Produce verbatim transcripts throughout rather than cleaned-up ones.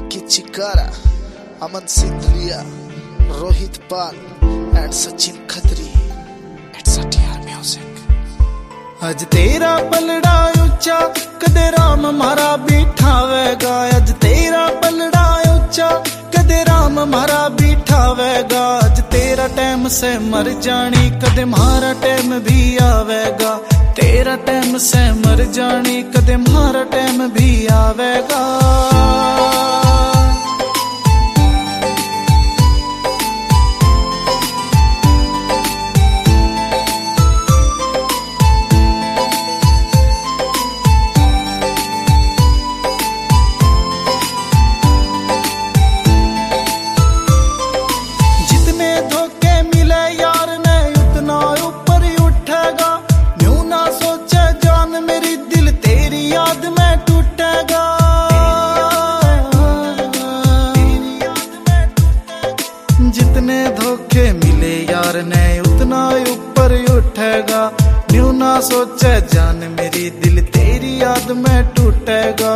Vicky Chikara, Aman Sindhliya, Rohit Pal and Sachin Khatri. It's a TR music. अज तेरा पलड़ा ऊंचा कदे राम मारा बिठावेगा, अज तेरा पलड़ा ऊंचा कदे राम मारा बिठावेगा। अज तेरा टाइम से मर जानी कदे मारा टाइम भी आवेगा, तेरा टाइम से मर जानी कदे मारा टाइम भी आवेगा। जितने धोखे मिले यार ने उतना ऊपर उठेगा, न्यू ना सोचे जान मेरी दिल तेरी याद में टूटेगा।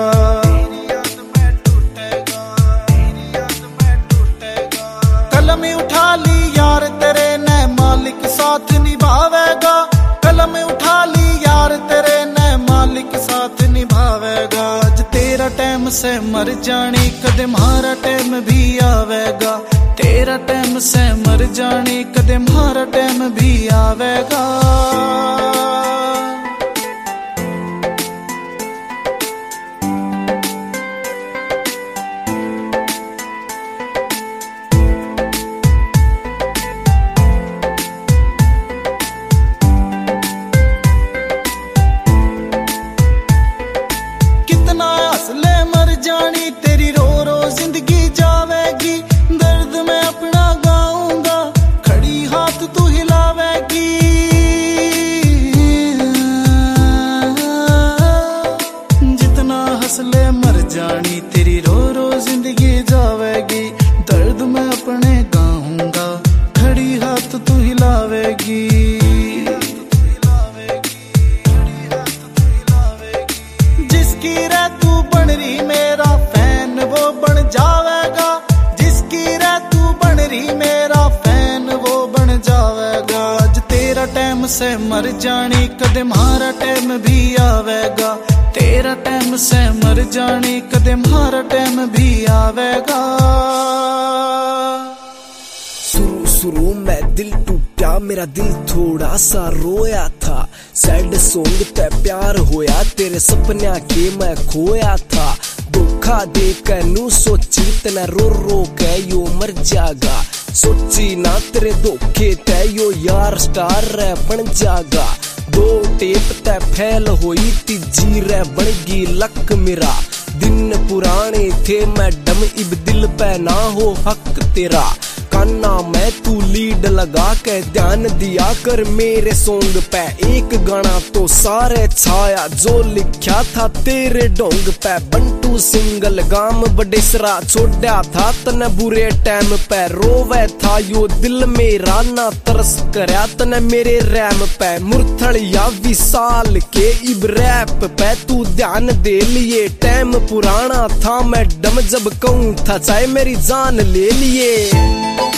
कलम उठा ली यार तेरे ने मालिक साथ निभावेगा, कलम उठा ली यार तेरे ने मालिक साथ निभावेगा। आज तेरा टाइम से मर जानी कदे मारा टाइम भी आवेगा, तेरा टाइम से मर जानी कदे मारा टाइम भी आवेगा। कितना हंसले मर जानी तेरी रो रो जिंदगी जावेगी, दर्द में अपना गाऊंगा खड़ी हाथ तू हिलावेगी। जितना हंसले मर जानी तेरी रो रो जिंदगी जावेगी, दर्द में अपने गाऊंगा खड़ी हाथ तू हिलावेगी। जिसकी रे तू बन रही मेरा फैन वो बन जावेगा, जिसकी रे तू बन रही मेरा फैन वो बन जावेगा। आज तेरा टाइम से मर जानी कदे मारा टाइम भी आवेगा, तेरा टाइम से मर जानी कदे मारा टाइम भी आवेगा। शुरू शुरू में दिल टूटा, मेरा दिल थोड़ा सा रोया था, सैड सॉन्ग ते प्यार होया, तेरे सपना के मैं खोया था। धोखा दे के नू सोची तना रो रो के यो मर जागा, सोची ना तेरे धोखे ते यो यार स्टार रे बन जागा। दो टेप ते फैल होई तीजी रे बड़गी लक मेरा, दिन पुराने थे मैडम इब दिल पे ना हो हक तेरा। कान्ना मैं तू लीड लगा के ध्यान दिया कर मेरे सॉन्ग पे, एक गाना तो सारे छाया जो लिखा था तेरे डोंग पे। बंटू सिंगल गाम बडेसरा छोड़ा था तने बुरे टाइम पे, रोवे था यो दिल मेरा ना तरस करया तने मेरे रैम पे। मुरथड़िया विशाल के इब रैप पे तू ध्यान दे लिए, टाइम पुराना था मैडम जब कहूँ था चाहे मेरी जान ले लिए।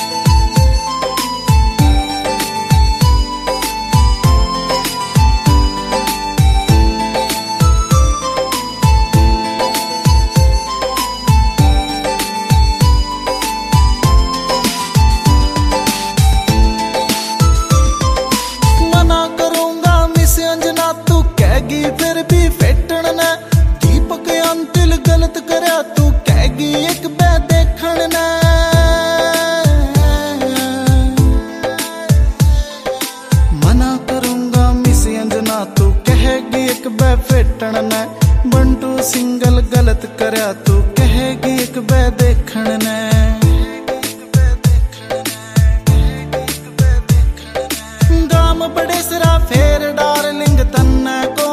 फिर भी फेटन ने दीपक अंतिल गलत करया तू कहेगी एक बे देखन ने। मना करूंगा मिस अंजना तू कहेगी एक बे फेटन ने, बंटू सिंगल गलत करया तू कहेगी एक बे देखन ने। गाम बड़े सरा फेर डार्लिंग तन्ने को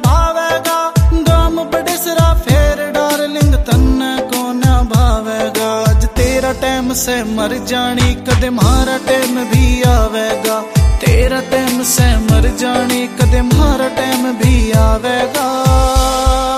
टाइम से मर जानी कदे मारा टाइम भी आवेगा, तेरा टाइम से मर जानी कदे मारा टाइम भी आवेगा।